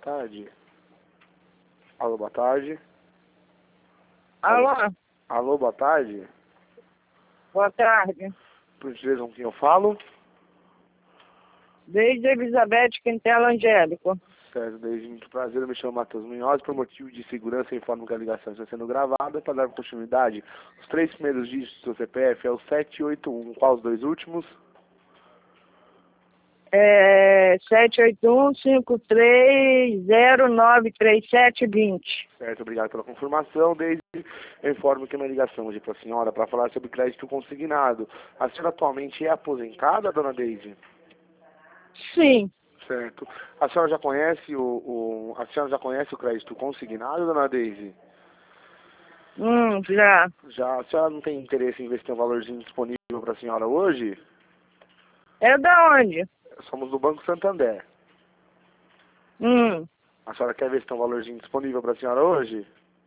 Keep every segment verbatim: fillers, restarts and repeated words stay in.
tarde. Alô, boa tarde. Alô? Alô, boa tarde. Boa tarde. Por gentileza, com quem eu falo? Desde Elizabeth Quintela Angélico. Certo, desde muito prazer, eu me chamo Matheus Munhoz. Por motivo de segurança, informo que a ligação está sendo gravada. Para dar continuidade, os três primeiros dígitos do seu C P F é o sete oito um. Qual os dois últimos? É sete oito um, cinco três zero, nove três sete, vinte. Certo, obrigado pela confirmação. Desde eu informo que é uma ligação hoje para a senhora para falar sobre crédito consignado. A senhora atualmente é aposentada, dona Deise? Sim. Certo. A senhora já conhece o, o a senhora já conhece o crédito consignado, dona Deise? Hum, já. Já. A senhora não tem interesse em ver se tem um valorzinho disponível para a senhora hoje? É da onde? Somos do Banco Santander. Hum. A senhora quer ver se tem um valorzinho disponível para a senhora hoje?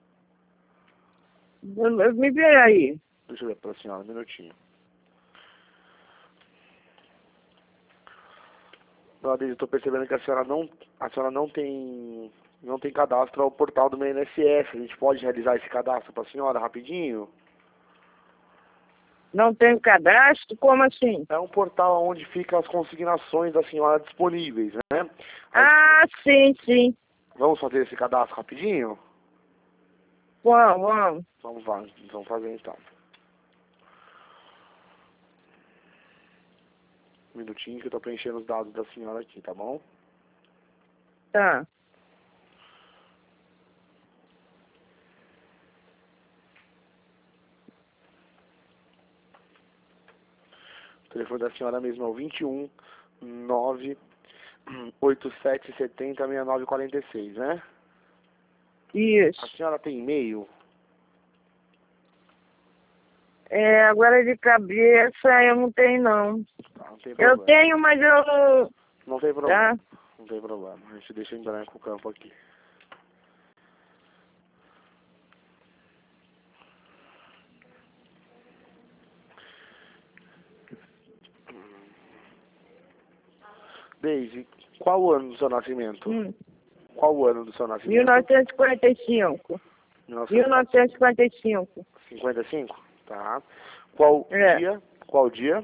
Me vê aí. Deixa eu ver para a senhora, um minutinho. Dona Deise, eu estou percebendo que a senhora não, a senhora não tem, não tem cadastro ao portal do meu I N S S. A gente pode realizar esse cadastro para a senhora rapidinho? Não tem cadastro? Como assim? É um portal onde ficam as consignações da senhora disponíveis, né? Ah, sim, sim. Vamos fazer esse cadastro rapidinho? Vamos, vamos. Vamos lá, vamos fazer então. Um minutinho que eu estou preenchendo os dados da senhora aqui, tá bom? Tá. O telefone da senhora mesmo é o vinte e um, nove, oito sete sete zero, seis nove quatro seis, né? Isso. A senhora tem e-mail? É, agora de cabeça eu não tenho, não. Tá, não tem Eu problema. tenho, mas eu... Não tem problema. Tá? Não tem problema. A gente deixa em branco o campo aqui. Deise, qual o ano do seu nascimento? Hum. Qual o ano do seu nascimento? mil novecentos e quarenta e cinco. mil novecentos e cinquenta e cinco. cinquenta e cinco? Tá. Qual É. dia? Qual dia?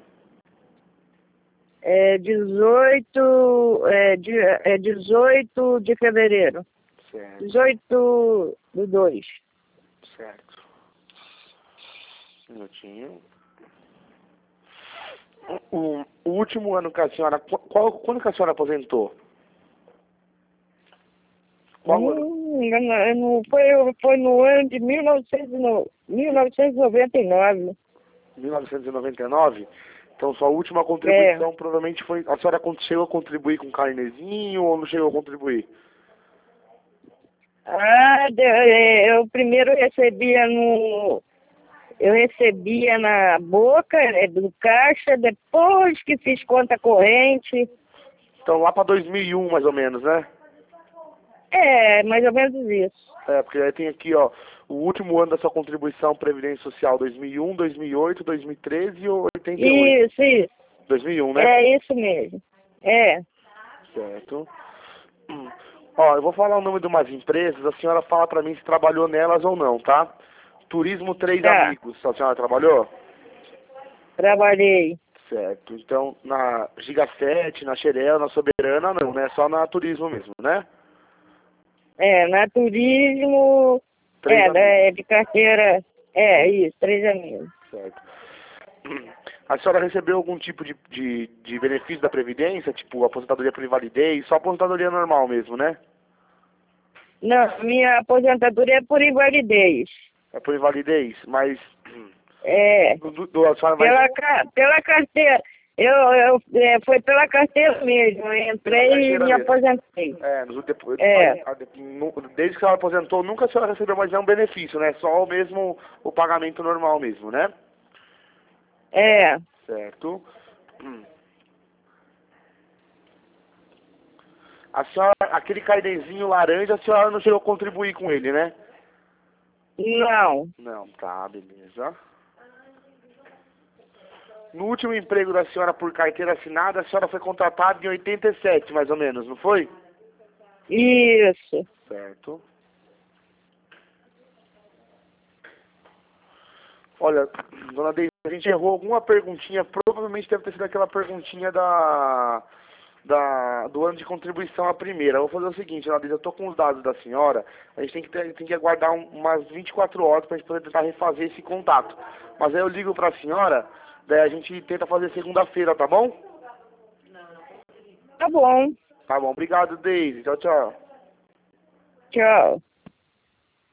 É dezoito, é, dia, é dezoito de fevereiro. Certo. dezoito do dois. Certo. Um minutinho. O, o último ano que a senhora... Qual, quando que a senhora aposentou? Qual ano? Hum, não, não, foi, foi no ano de mil novecentos e no- mil novecentos e noventa e nove. mil novecentos e noventa e nove? Então sua última contribuição É. provavelmente foi... A senhora chegou a contribuir com carnezinho ou não chegou a contribuir? Ah, de- é, eu primeiro recebia no... Eu recebia na boca é, do caixa, depois que fiz conta corrente. Então lá para dois mil e um mais ou menos, né? É, mais ou menos isso. É, porque aí tem aqui, ó, o último ano da sua contribuição Previdência Social, dois mil e um, dois mil e oito, dois mil e treze e oitenta e oito. Isso, isso. dois mil e um, né? É isso mesmo. É. Certo. Hum. Ó, eu vou falar o nome de umas empresas, a senhora fala pra mim se trabalhou nelas ou não, tá? Turismo Três Tá. Amigos, a senhora trabalhou? Trabalhei. Certo. Então, na Giga sete, na Xerel, na Soberana, não, né? Só na Turismo mesmo, né? É, na turismo, Três é, amigos. da- de carteira, é, isso, três amigos. Certo. A senhora recebeu algum tipo de, de, de benefício da Previdência, tipo aposentadoria por invalidez, só aposentadoria normal mesmo, né? Não, minha aposentadoria é por invalidez. É por invalidez, mas É, do, do, do- a senhora vai... pela, ca- pela carteira, eu, eu, é, foi pela carteira mesmo, eu entrei e carteira me mesmo. aposentei. É, nos, depois, É. a- a- no- desde que a senhora aposentou, nunca a senhora recebeu mais nenhum benefício, né? Só o mesmo, o pagamento normal mesmo, né? É, Certo. A senhora, aquele carnezinho laranja, a senhora não chegou a contribuir com ele, né? não, Não, tá, beleza. No último emprego da senhora por carteira assinada, a senhora foi contratada em oitenta e sete, mais ou menos, não foi? Isso. Certo. Olha, dona Deise, a gente errou alguma perguntinha, provavelmente deve ter sido aquela perguntinha da, da, do ano de contribuição, a primeira. Eu vou fazer o seguinte, dona Deise, eu estou com os dados da senhora, a gente tem que, ter, tem que aguardar um, umas vinte e quatro horas para a gente poder tentar refazer esse contato. Mas aí eu ligo para a senhora, daí a gente tenta fazer segunda-feira, tá bom? Tá bom. Tá bom, obrigado, Deise. Tchau, tchau. Tchau.